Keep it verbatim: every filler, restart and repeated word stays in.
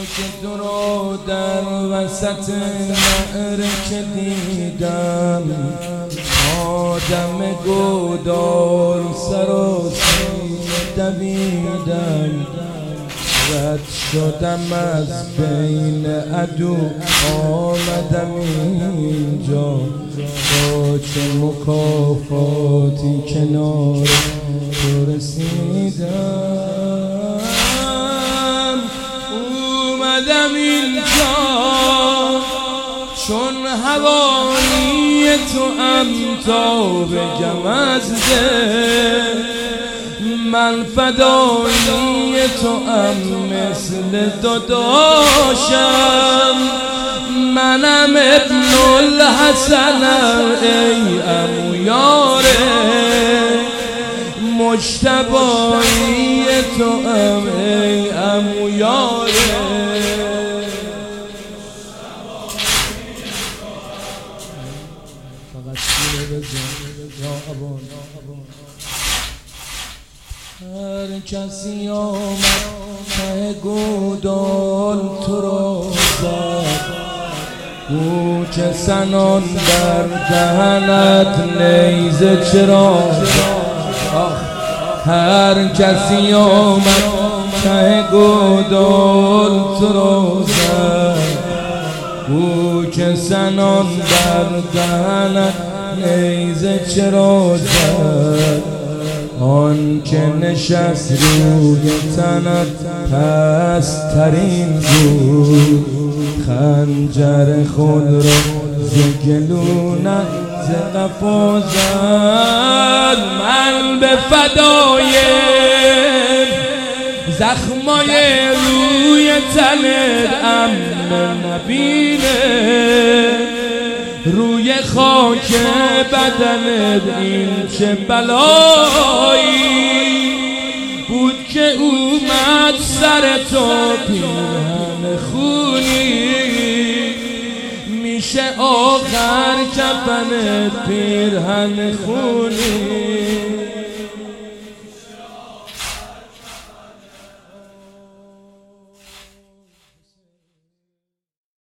که تو رو در وسط معرکه دیدم، آدم گودال سر و سینه دویدم، رد شدم از بین عدو آمدم اینجا، با چه مکافاتی کنار تو رسیدم. اومدم اینجا چون هوایی تو ام تا بگم از دل، من فدایی تو ام مثل داداشم، منم ابن الحسنم ای عمو یاره، مجتبایی تو ام ای عمو یاره. فقط سیره بزن یا ابون. هر کسی آمد ته گودال تو رو زد، او که سنان در دهنت نیزه چرا زد. هر کسی آمد ته گودال تو رو زد، او که سنان در دهنت نیزه چرا زد. آن که نشست روی تنت پسترین بود، خنجر خود را ز گلونت ز قفا زد. من به فدای زخمای روی تنت ام نبینه، روی خاک بدنت این چه بلایی بود که اومد سر تو پیرهن خونی، میشه آخر کفنت پیرهن خونی.